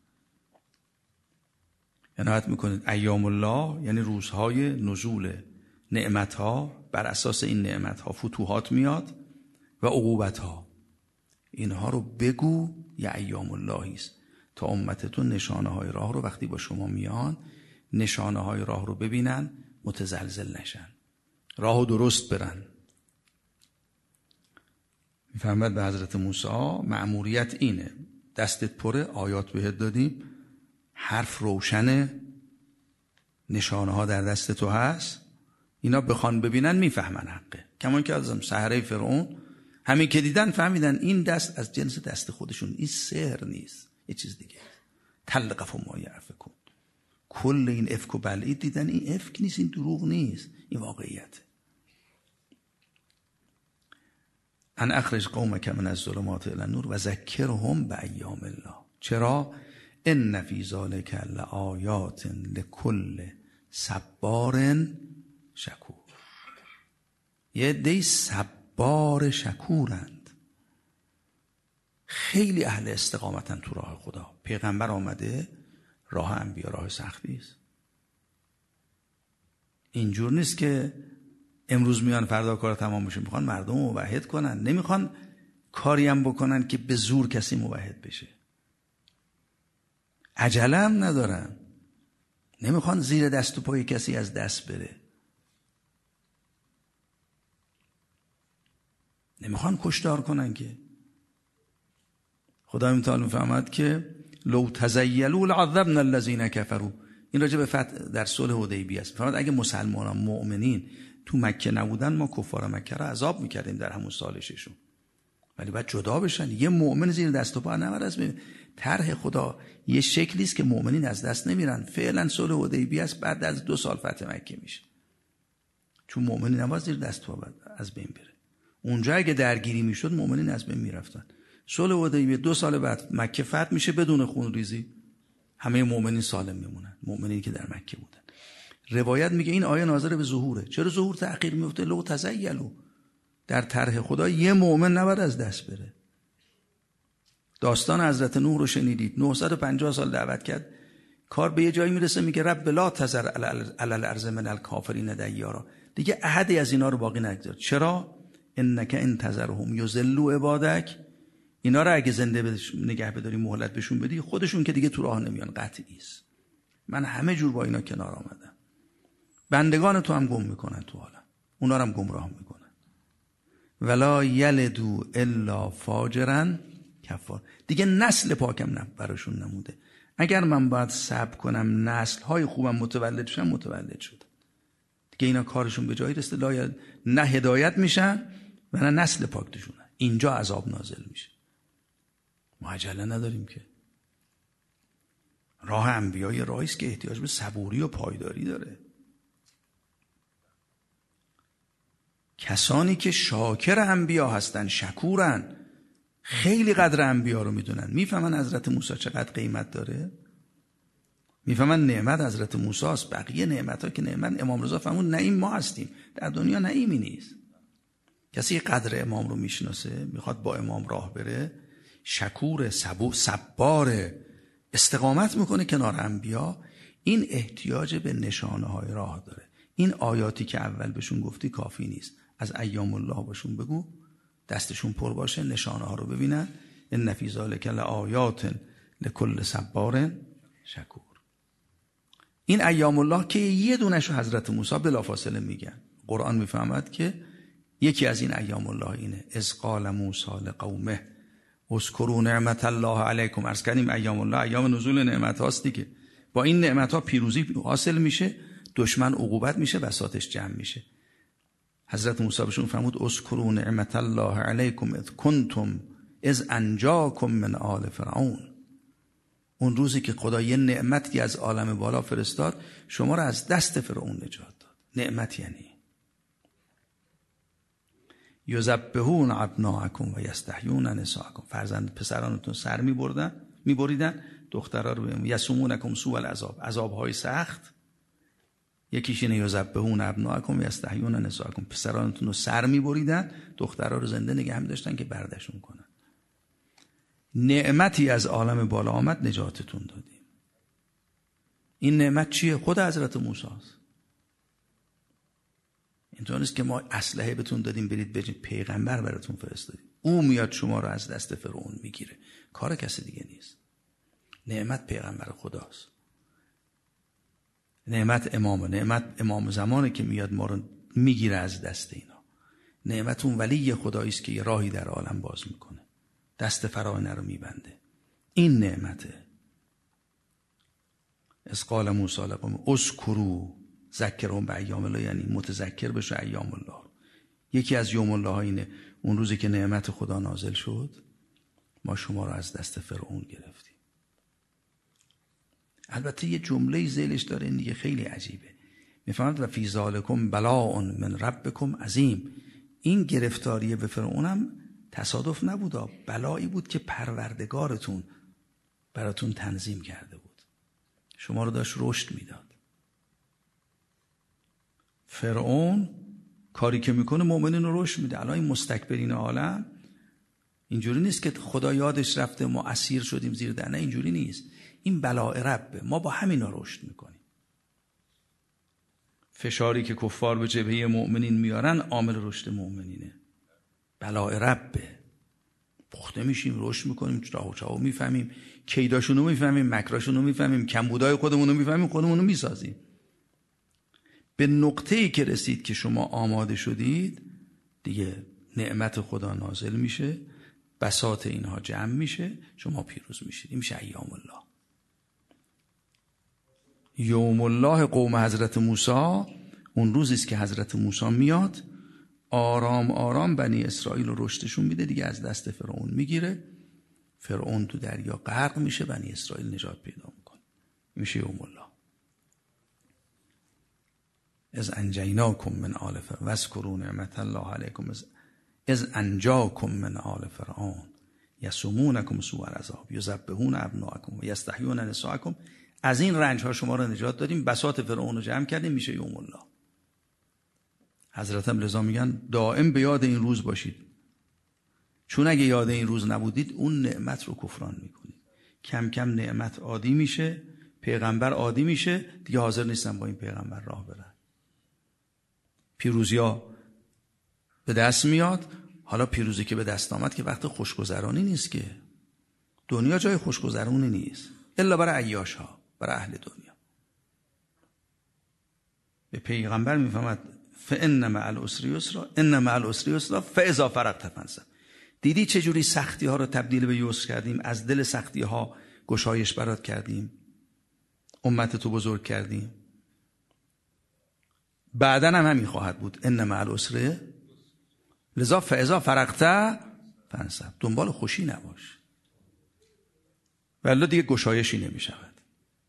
عنایت میکنید ایام الله یعنی روزهای نزول نعمتها، بر اساس این نعمتها فتوحات میاد و عقوبتها. اینها رو بگو یا ایام اللهی است تا امتتون نشانه های راه رو وقتی با شما میان، نشانه های راه رو ببینن، متزلزل نشن، راهو درست برن. میفرماید به حضرت موسی مأموریت اینه، دستت پره، آیات بهت دادیم، حرف روشنه، نشانه ها در دست تو هست، اینا بخوان ببینن میفهمن حقه. کمان که از سحره فرعون همین که دیدن فهمیدن این دست از جنس دست خودشون، این سحر نیست، یه چیز دیگه. تلقف ما یعفکون. کل این افک و بلعید دیدن این افک نیست، این دروغ نیست، این واقعیت. ان اخرج قومک من الظلمات الی النور و ذکرهم بایام الله. چرا؟ ان فی ذلک لآیات لکل صبار شکور. یه عده صبار شکورند، خیلی اهل استقامتن تو راه خدا. پیغمبر آمده، راه انبیا راه سختی است. اینجور نیست که امروز میان فردا کار تمام بشه. میخوان مردم موحد کنن، نمیخوان کاری هم بکنن که به زور کسی موحد بشه. عجله هم ندارن، نمیخوان زیر دست و پای کسی از دست بره، نمیخوان کشتار کنن. که خدا متعال میفهمد که لو تزیلوا لعذبنا الذین کفروا. این راجع به فتح در صلح حدیبیه است. فرمود اگه مسلمانان مؤمنین تو مکه نبودن، ما کفار مکه را عذاب میکردیم در همون سال ششم، ولی باید جدا بشن. یه مؤمن زیر دست و پا نمیره. از طرح خدا یه شکلی است که مؤمنین از دست نمیرن. فعلا صلح حدیبیه است، بعد از دو سال فتح مکه میشه. چون مؤمنین نباید زیر دست تو از بین بره. اونجا اگه درگیری میشد مؤمنین از بین میرفتن. صلح حدیبیه دو سال بعد مکه فتح میشه بدون خونریزی، همه مؤمنین سالم میمونن، مؤمنین که در مکه بودن. روایت میگه این آیه ناظر به ظهوره. چرا ظهور تأخیر میفته؟ لو تزیلوا، در طرح خدا یه مؤمن نباید از دست بره. داستان حضرت نوح رو شنیدید، نهصد و پنجاه سال دعوت کرد، کار به یه جایی میرسه میگه رب لا تذر علی الارض من الکافرین دیارا، دیگه احدی از اینا رو باقی نگذار. چرا؟ انک ان تذرهم یضلوا عبادک، اینا رو اگه زنده نگه بداری، مهلت بهشون بدی، خودشون که دیگه تو راه نمیان، قطعی است. من همه جور با اینا کنار آمدم. بندگان تو هم گم میکنن تو عالم، اونا رو هم گمراه میکنن. ولا یلدو الا فاجرا کفار، دیگه نسل پاکم نه براشون نموده. اگر من باید صبر کنم نسل های خوبم متولد شن، متولد شد دیگه، اینا کارشون به جایی رسیده، لا نه هدایت میشن و نه نسل پاک توشونه. اینجا عذاب نازل میشه. ما عجله نداریم که. راه انبیای راهی است که احتیاج به صبوری و پایداری داره. کسانی که شاکر انبیا هستن، شکورن، خیلی قدر انبیا رو میدونن، میفهمن حضرت موسی چقدر قیمت داره، میفهمن نعمت حضرت موسی است. بقیه نعمت ها که نعمت، امام رضا فرمود نعیم ما هستیم، در دنیا نعیمی نیست. کسی قدر امام رو میشناسه، میخواد با امام راه بره، شکور، سبو، صبار، استقامت میکنه کنار انبیا، این احتیاج به نشانه های راه داره. این آیاتی که اول بهشون گفتی کافی نیست، از ایام الله باشون بگو، دستشون پر باشه، نشانه ها رو ببینن. ان فی ذلک لآیات لکل صبار شکور. این ایام الله که یه دونش حضرت موسی بلافاصله میگن، قرآن میفهمد که یکی از این ایام الله اینه. اذ قال موسی لقومه اذکروا نعمت الله علیکم. عرض کردیم ایام الله ایام نزول نعمت هاست دیگه. با این نعمت ها پیروزی حاصل میشه، دشمن عقوبت میشه، بساطش جمع میشه. حضرت موسی بهشون فرمود اذکروا نعمت الله علیکم اذ کنتم اذ انجاکم من آل فرعون. اون روزی که خدا یه نعمتی از عالم بالا فرستاد، شما رو از دست فرعون نجات داد. نعمت یعنی یذبحون ابناءکم و یستحیون نساءکم، فرزند پسرانتون سر می‌بردن، می‌بریدن، دخترها رو یسومونکم سوء العذاب، عذاب‌های سخت. یکیش اینه یذبحون ابناءکم و یستحیون نساءکم، پسرانتون رو سر می‌بریدن، دخترها رو زنده نگه می‌داشتن که بردشون کنن. نعمتی از عالم بالا آمد، نجاتتون دادیم. این نعمت چیه؟ خود حضرت موسی است. اینطور نیست که ما اسلحه بهتون دادیم برید بجید، پیغمبر براتون فرستادیم، او میاد شما رو از دست فرعون میگیره، کار کسی دیگه نیست. نعمت پیغمبر خداست، نعمت امامه، نعمت امام زمانه که میاد ما رو میگیره از دست اینا. نعمت اون ولی خدایی است که یه راهی در عالم باز میکنه، دست فرعون رو میبنده. این نعمته. اذ قال موسی لقوم اذکروا، ذکرهم به ایام الله، یعنی متذکر بشه ایام الله. یکی از یوم الله ها اینه، اون روزی که نعمت خدا نازل شد، ما شما رو از دست فرعون گرفتیم. البته یه جمله ذیلش داره، این دیگه خیلی عجیبه. میفهمد و فی ذالکم بلاء من ربکم عظیم. این گرفتاری به فرعون هم تصادف نبود، بلایی بود که پروردگارتون براتون تنظیم کرده بود، شما رو داشت رشد میداد. فرعون کاری که میکنه مؤمنین رو رشد میده. الان این مستکبرین عالم اینجوری نیست که خدا یادش رفته ما اسیر شدیم زیر در، نه اینجوری نیست. این بلاء ربه، ما با همینا رشد میکنیم. فشاری که کفار به جبهه مؤمنین میارن عامل رشد مؤمنینه. بلاء ربه، پخته میشیم، رشد میکنیم، چاو چاو میفهمیم، کیداشونو میفهمیم، مکراشونو میفهمیم، کمبودای خودمونو میفهمیم، خودمونو میسازیم. به نقطه‌ای که رسید که شما آماده شدید، دیگه نعمت خدا نازل میشه، بساط اینها جمع میشه، شما پیروز میشید. این میشه ایام الله. یوم الله قوم حضرت موسی، اون روزی است که حضرت موسی میاد، آرام آرام بنی اسرائیل رو رشدشون میده، دیگه از دست فرعون میگیره، فرعون تو دریا غرق میشه، بنی اسرائیل نجات پیدا میکنه. میشه یوم الله. از انجیناکم من آل فرعون واذکروا نعمت الله علیکم از انجاکم من آل فرعون یسومونکم سوء العذاب یذبحون ابناءکم و یستحیون نساءکم. از این رنج ها شما را نجات دادیم، بساط فرعون رو جمع کردیم، میشه یوم الله. حضرت هم لذا میگن دائم به یاد این روز باشید، چون اگه یاد این روز نبودید اون نعمت رو کفران میکنید. کم کم نعمت عادی میشه، پیغمبر عادی میشه، دیگه حاضر نیستن با این پیغمبر راه برن. پیروزی‌ها به دست میاد. حالا پیروزی که به دست آمد که وقت خوشگذرانی نیست، که دنیا جای خوشگذرانی نیست الا برای عیاش ها، برای اهل دنیا. به پیغمبر میفهمد فان مع العسر یسرا ان مع العسر یسرا فاذا فرغت فانصب. دیدی چه جوری سختی ها رو تبدیل به یسر کردیم، از دل سختی ها گشایش برات کردیم، امت تو بزرگ کردیم. بعدن هم همین خواهد بود. ان مع العسر لذا فاذا فرغت فانصب. دنبال خوشی نباش، ولی دیگه گشایشی نمی شود.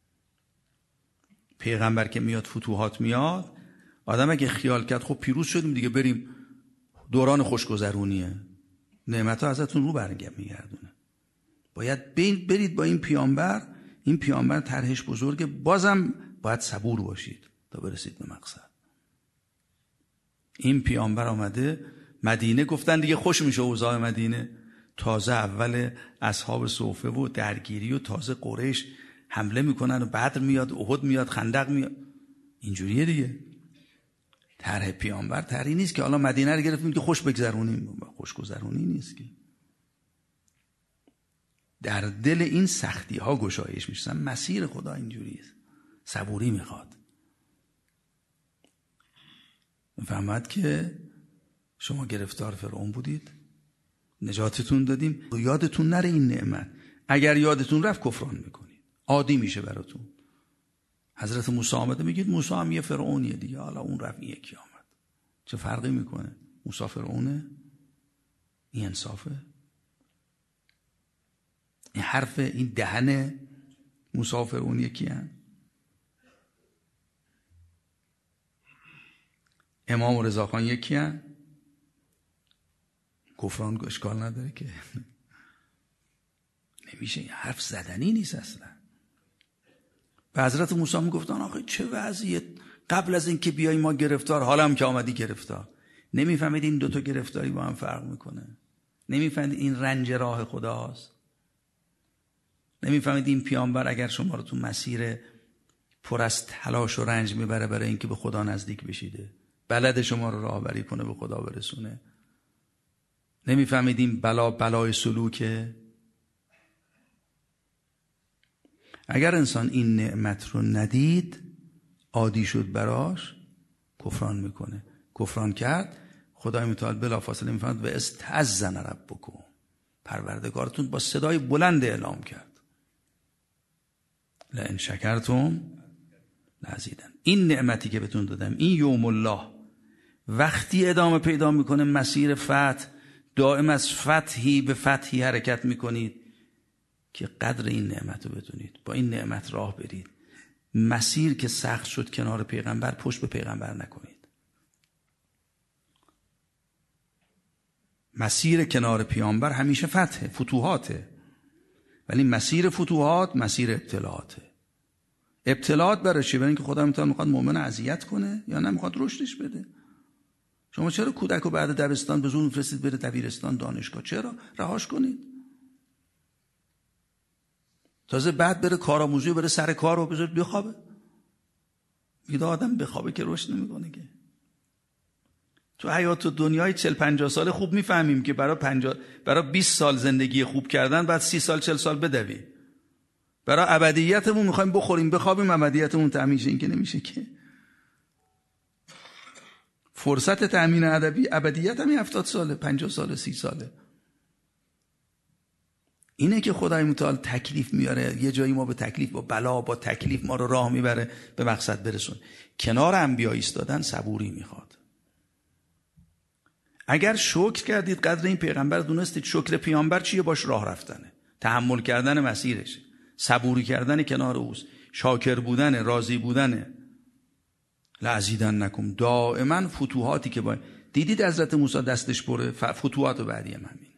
پیغمبر که میاد، فتوحات میاد، آدم اگه خیال کرد خب پیروز شدیم دیگه بریم دوران خوشگذرونیه، نعمت ها ازتون رو برگم میگردونه. باید برید با این پیامبر. این پیامبر طرحش بزرگه، بازم باید صبور باشید تا برسید به مقصد. این پیامبر آمده مدینه، گفتن دیگه خوش میشه اوضاع مدینه، تازه اول اصحاب صفه و درگیری و تازه قریش حمله میکنن و بدر میاد، احد میاد، خندق میاد، اینجوریه دیگه. طرح پیامبر طرحی نیست که حالا مدینه رو گرفتیم که خوش بگذرونیم، خوشگذرونی نیست که. در دل این سختی ها گشایش میشن. مسیر خدا اینجوریه، صبوری میخواد. فهمت که شما گرفتار فرعون بودید، نجاتتون دادیم، یادتون نره این نعمت. اگر یادتون رفت کفران میکنید، عادی میشه براتون. حضرت موسی آمده میگید موسی هم یه فرعونیه دیگه، حالا اون رفت یکی آمد، چه فرقی میکنه؟ موسی فرعونه؟ این انصافه؟ این حرف این دهن موسی فرعون یکی هم؟ امام و رضاخان یکی هم؟ کفران اشکال نداره که نمیشه. این حرف زدنی نیست اصلا. به حضرت موسی میگفتن آخه چه وضعیه، قبل از اینکه بیای ما گرفتار، حالا هم که آمدی گرفتار. نمیفهمید این دوتا گرفتاری با هم فرق میکنه؟ نمیفهمید این رنج راه خداست؟ نمیفهمید این پیامبر اگر شما رو تو مسیر پر از تلاش و رنج میبره برای اینکه به خدا نزدیک بشیده، بلد شما رو راهبری کنه به خدا برسونه؟ نمیفهمید این بلا بلای سلوکه؟ اگر انسان این نعمت رو ندید، عادی شد براش، کفران میکنه. کفران کرد، خدای متعال بلافاصله میفهمد و استأذن ربکم، پروردگارتون با صدای بلند اعلام کرد لئن شکرتم لازیدن. این نعمتی که بهتون دادم، این یوم الله، وقتی ادامه پیدا میکنه مسیر فتح، دائم از فتحی به فتحی حرکت میکنید که قدر این نعمت رو بدونید، با این نعمت راه برید. مسیر که سخت شد کنار پیغمبر، پشت به پیغمبر نکنید. مسیر کنار پیامبر همیشه فتحه، فتوحاته، ولی مسیر فتوحات مسیر ابتلاعاته. ابتلاعات برای چی؟ برای اینکه خدا متعال میخواد مؤمن اذیت کنه یا نمیخواد رشدش بده. شما چرا کودک رو بعد دبستان به زور میفرستید بره دبیرستان، دانشگاه؟ چرا؟ رهاش کنید. تازه بعد بره کارآموزی و بره سر کار رو بذارید بخوابه. میگه آدم بخوابه که رشد نمیکنه که. تو حیات و دنیای چهل پنجاه ساله خوب میفهمیم که برای پنجاه برای بیست سال زندگی خوب کردن بعد سی سال چهل سال بدوی. برای ابدیتمون میخوایم بخوریم بخوابیم، ابدیتمون تامین شه، این که نمیشه که. فرصت تامین ادبی ابدیت هم هفتاد ساله، پنجاه ساله، سی ساله. اینه که خدای متعال تکلیف میاره. یه جایی ما به تکلیف، با بلا، با تکلیف ما رو راه میبره به مقصد برسون. کنار انبیا ایستادن صبوری میخواد. اگر شکر کردید، قدر این پیغمبر دونستید، شکر پیامبر چیه؟ باش راه رفتنه، تحمل کردن مسیرش، صبوری کردن کنار اوست، شاکر بودن، راضی بودن. لازیدنکم. دائما فتوحاتی که با دیدید حضرت موسی دستش پره، فتوحات بعدی هم همین.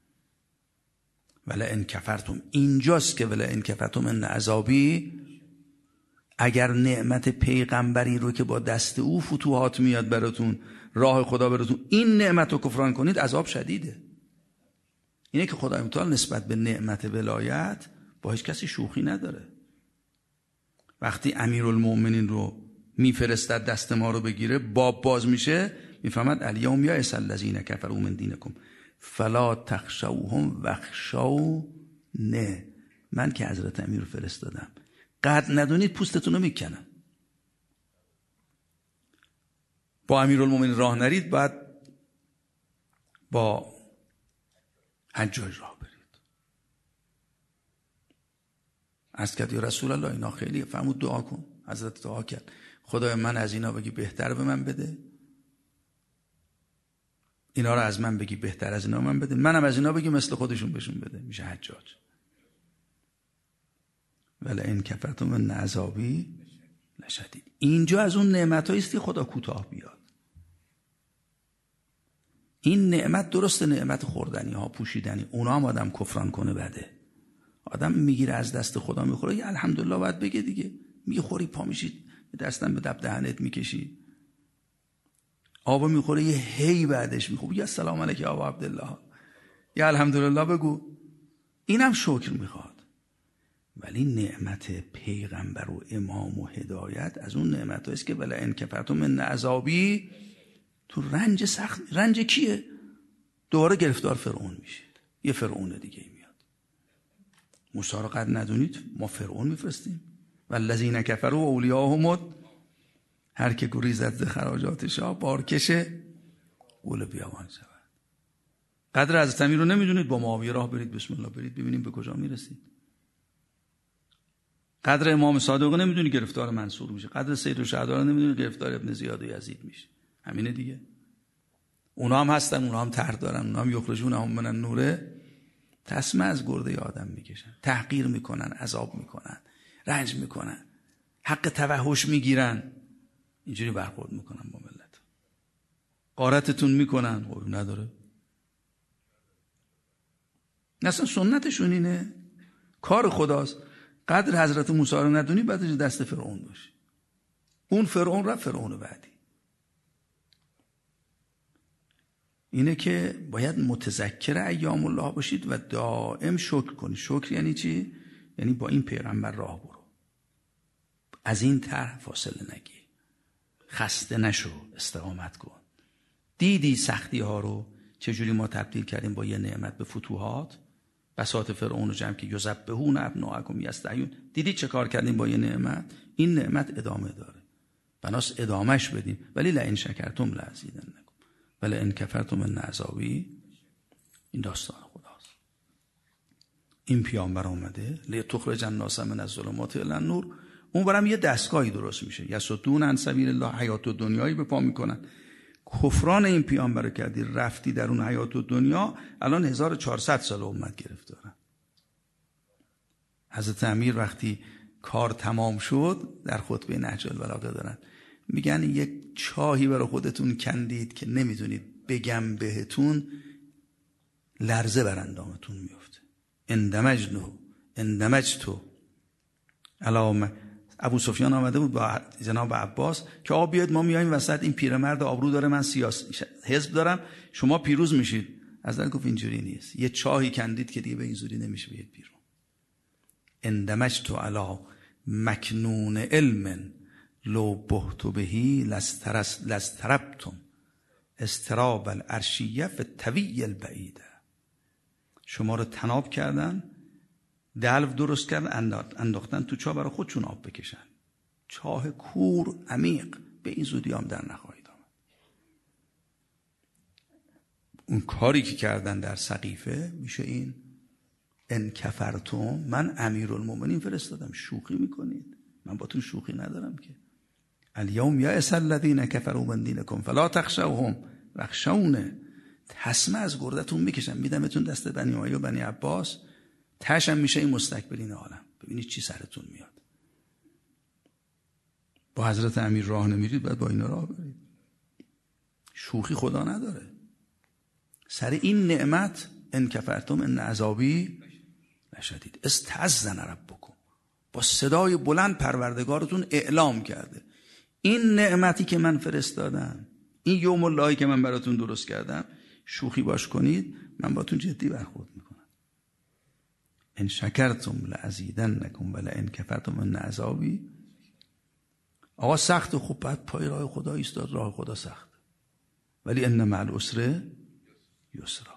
ولا ان کفرتم، اینجاست که ولا ان کفرتم ان عذابی، اگر نعمت پیغمبری رو که با دست او فتوحات میاد براتون، راه خدا براتون، این نعمت رو کفران کنید، عذاب شدیده. اینه که خدای متعال نسبت به نعمت ولایت با هیچ کسی شوخی نداره. وقتی امیرالمومنین رو میفرستد دست ما رو بگیره، باب باز میشه، میفهمد الیوم یائس الذین کفروا من دینکم فلا تخشوهم واخشونی. من که حضرت امیر رو فرستادم، قد ندونید پوستتون رو میکنم. با امیرالمومنین راه نرید، بعد با حجاج راه برید. عرض کرد یا رسول الله اینا خیلی، فرمود دعا کن. حضرت دعا کرد خدای من از اینا بگی بهتر به من بده، اینا رو از من بگی بهتر از اینا من بده، منم از اینا بگی مثل خودشون بهشون بده، میشه حجاج. ولی این کفرتم من عذابی لشدید. اینجا از اون نعمتایی است که خدا کوتاه بیاد. این نعمت درسته، نعمت خوردنی ها، پوشیدنی، اونا هم آدم کفران کنه بده. آدم میگیره از دست خدا میخوره، یه الحمدلله باید بگه دیگه. میخوری پا میشید دستم به دب دهنت میکشی، آبا میخوره یه هی بعدش میخوره یا سلام علیک یا ابا عبدالله، یا الحمدلله بگو. اینم شکر میخواد. ولی نعمت پیغمبر و امام و هدایت از اون نعمت هست که ولا ان کفرتم من عذابی، تو رنج سخت. رنج کیه؟ دوباره گرفتار فرعون میشید، یه فرعون دیگه میاد. موسی رو قد ندونید، ما فرعون میفرستیم. والذین کفروا اولیاءهم، هر که گریزد ز خراجات شاه بارکش قول بیابان شود. قدر حضرت امیر رو نمیدونید، با معاویه راه برید، بسم الله برید ببینیم به کجا میرسید. قدر امام صادق نمیدونی، گرفتار منصور میشه. قدر سید الشهدا رو نمیدونی، گرفتار ابن زیاد و یزید میشه. همینه دیگه. اونا هم هستن، اونا هم طرح دارن، اونا هم یخرجون هم من النوره، تسمه از گرده آدم میکشن، تحقیر میکنن، عذاب میکنن، رنج میکنن، حق توحش میگیرن، اینجوری برخورد میکنن با ملت. غارتتون میکنن، خب نداره. اصلا سنتشون اینه، کار خداست. قدر حضرت موسی رو ندونی، بعدش دست فرعون باشی. اون فرعون رفت، فرعون بعدی. اینه که باید متذکر ایام الله باشید و دائم شکر کنید. شکر یعنی چی؟ یعنی با این پیغمبر راه برو، از این طرح فاصله نگیر، خسته نشو، استقامت کن. دیدی سختی ها رو چجوری ما تبدیل کردیم با یه نعمت به فتوحات. بساط فرعون و جمع که یذبحون ابناءکم یستحیون، دیدی چه کار کردیم با یه نعمت. این نعمت ادامه داره، بناس ادامهش بدیم. ولی لئن شکرتم لازیدنکم ولی ان کفرتم من عذابی. این داستان خداست. این پیامبر اومده لتخرج الناس من الظلمات الی النور. اون برام یه دستگاهی درست میشه، یصدون عن سبیل الله، حیات و دنیایی به پا میکنن. کفران این پیامبر رو کردی، رفتی در اون حیات و دنیا. الان هزار و چهارصد سال امت گرفتارن. حضرت امیر وقتی کار تمام شد، در خطبه نهج البلاغه دارن میگن یک چاهی برای خودتون کندید که نمیدونید بگم بهتون، لرزه بر اندامتون میفته. اندمجنو اندمجتو علامه. ابو سفیان آمده بود با جناب عباس که آقا بیاد ما میایم وسط، این پیرمرد آبرو داره، من سیاست حزب دارم، شما پیروز میشید. از در گفت اینجوری نیست، یه چاهی کندید که دیگه به این زودی نمیشه بیاد بیرون. اندمجتو علا مکنون علم لو بهتو بهی لستربتم استراب العرشیه فی الطوی البعیده. شما رو تناب کردن، دلو درست کردن، انداختن تو چاه برای خودشون آب بکشن. چاه کور عمیق، به این زودی هم در نخواهید آمد. اون کاری که کردن در سقیفه میشه این ان کفرتم. من امیرالمومنین فرستادم، شوخی میکنید؟ من با تو شوخی ندارم که. الیوم یائس الذین کفروا من دینکم فلا تخشوهم واخشونی. تسمه از گردتون میکشم، میدمتون دست بنی امیه و بنی عباس، تشم میشه این مستکبرین عالم. ببینید چی سرتون میاد. با حضرت امیر راه نمیرید، باید با اینا راه برید. شوخی خدا نداره. سر این نعمت ان کفرتم ان عذابی لشدید. استأذن ربکم، با صدای بلند پروردگارتون اعلام کرده این نعمتی که من فرستادم، این یوم اللهی که من براتون درست کردم، شوخی باش کنید من باتون جدی برخورد میکنم. ان شکرتم لازیدنکم و لئن کفرتم ان عذابی. آقا سخت، خوب بعد پای راه خدا ایستاد. راه خدا سخت، ولی ان مع العسر یسرا.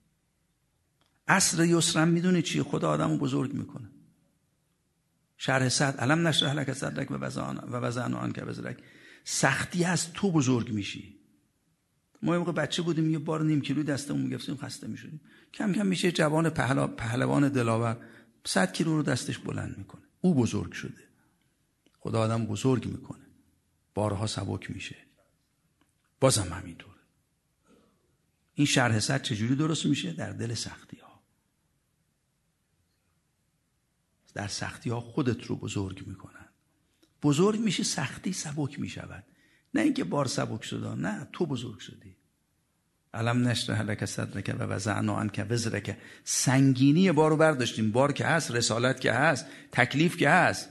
عصر یسرم میدونی چیه؟ خدا آدمو بزرگ میکنه. شرح صدر الم نشرح لک صدرک و وضعنا عنک وزرک. سختی هست تو بزرگ میشی. ما یه موقع بچه بودیم یه بار نیم کیلو دستمون میگفتیم خسته میشدیم، کم کم میشه جوان پهلا... پهلوان دلاور صد کیلو رو دستش بلند میکنه. او بزرگ شده. خدا آدم بزرگ میکنه، بارها سبک میشه. بازم همینطوره. این شرح صدر چجوری درست میشه؟ در دل سختی ها. در سختی ها خودت رو بزرگ میکنن. بزرگ میشی، سختی سبک میشود. نه اینکه بار سبک شده، نه، تو بزرگ شدی. الم نشرح لک صدرک و وضعنا عنک وزرک. سنگینی بارو برداشتیم. بار که هست، رسالت که هست، تکلیف که هست.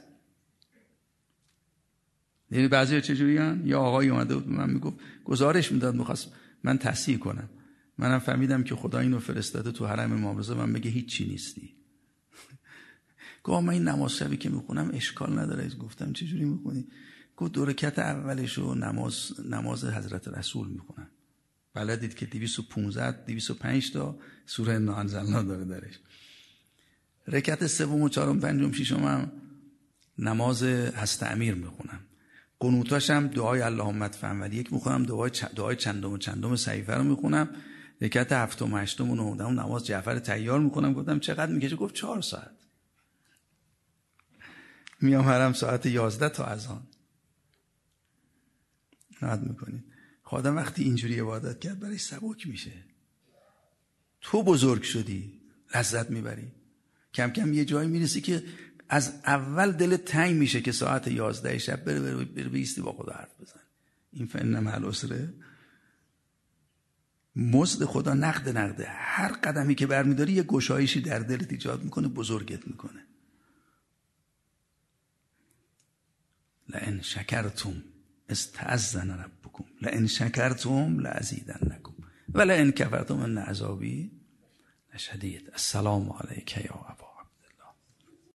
یعنی بعضی چجوری هن؟ یا آقایی اومده بود من میگفت، گزارش میداد، میخواست من تصحیح کنم. منم فهمیدم که خدا اینو فرستاده تو حرم امام رضا من بگه هیچ چی نیستی. گفت من این نماز شبی که میخونم اشکال نداره. گفتم چجوری میخونی؟ گفت دو رکعت اولشو نماز نماز حضرت رسول میخونم. بلدید که دویست و پانزده دویست و پنج تا سوره انا انزلنا داره درش. رکعت سوم و چهارم پنجم ششم هم نماز هست امیر میخونم. قنوتاش هم دعای اللهم ادفع ولی یک میخونم، دعای چ... دعای چندم و چندم صحیفه رو میخونم. رکعت هفتم و هشتم و نهدهم نماز جعفر تیار میخونم. گفتم چقدر میکشه؟ گفت چهار ساعت. میام حرم ساعت یازده تا اذان. نهاد میکنید. خدا وقتی اینجوری عبادت کرد برای سبک میشه. تو بزرگ شدی، لذت میبری. کم کم یه جایی میرسی که از اول دل تنگ میشه که ساعت یازده شب بره بره بره بیستی با خدا حرف بزن. این فن مع العسر. مزد خدا نقد نقده. هر قدمی که برمیداری یه گشایشی در دلت ایجاد میکنه، بزرگت میکنه. لئن شکرتم استأذن ربکم لئن شکرتم لازیدنکم و لئن کفرتم ان عذابی لشدید. السلام علیک یا ابا